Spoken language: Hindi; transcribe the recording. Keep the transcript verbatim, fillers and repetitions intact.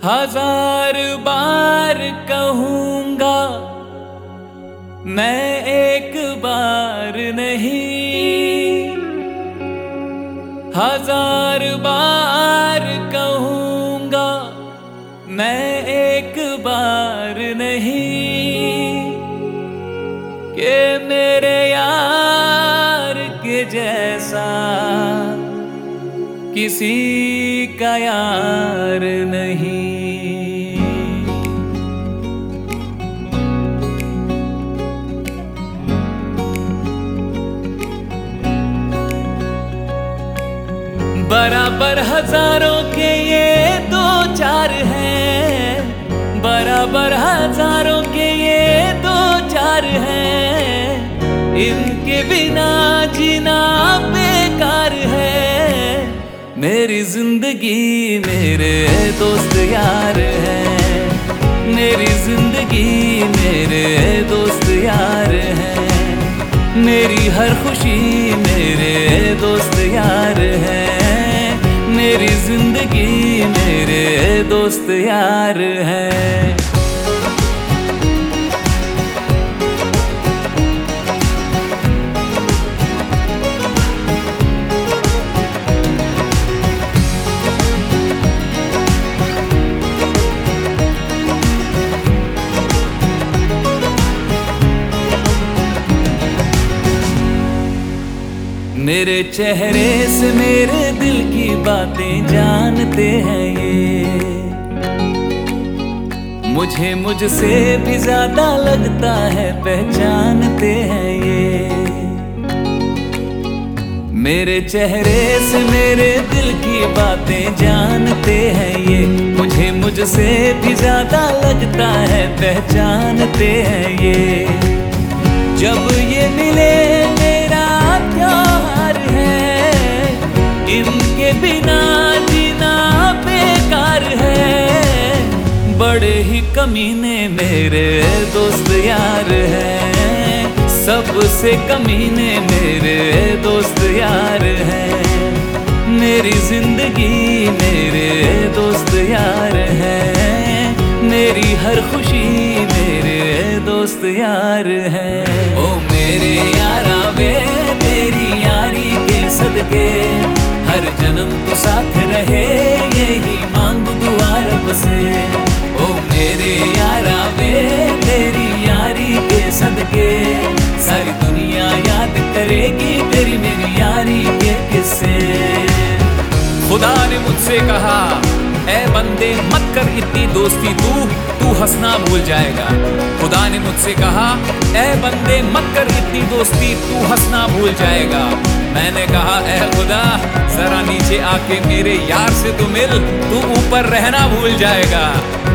हजार बार कहूंगा मैं एक बार नहीं, हजार बार कहूंगा मैं एक बार नहीं, कि मेरे यार के जैसा किसी का यार नहीं। बराबर हजारों के ये दो चार हैं, बराबर हजारों के ये दो चार हैं, इनके बिना जीना बेकार है। मेरी जिंदगी मेरे दोस्त यार हैं, मेरी जिंदगी मेरे दोस्त यार हैं, मेरी हर खुशी मेरे दोस्त यार हैं, मेरी जिंदगी मेरे दोस्त यार हैं। मेरे चेहरे से मेरे दिल की बातें जानते हैं ये, मुझे मुझसे भी ज्यादा लगता है पहचानते हैं ये। मेरे चेहरे से मेरे दिल की बातें जानते हैं ये, मुझे मुझसे भी ज्यादा लगता है पहचानते हैं ये। जब ये मिले मेरा प्यार है, इनके बिना जीना बेकार है। बड़े ही कमीने मेरे दोस्त यार हैं, सबसे कमीने मेरे दोस्त यार हैं, मेरी जिंदगी मेरे दोस्त यार हैं, मेरी हर खुशी मेरे दोस्त यार हैं। ओ मेरे यारा वे तेरी यारी के सदके, हर जन्म तो साथ रहे यही मांग दुआ रब से। ओ मेरे यारा वे तेरी यारी के सदके, सारी दुनिया याद करेगी तेरी मेरी यारी के किस्से। खुदा ने मुझसे कहा ऐ बंदे मत कर इतनी दोस्ती, तू तू हंसना भूल जाएगा। खुदा ने मुझसे कहा ऐ बंदे मत कर इतनी दोस्ती, तू हंसना भूल जाएगा। मैंने कहा ऐ खुदा जरा नीचे आके मेरे यार से तू मिल, तू ऊपर रहना भूल जाएगा।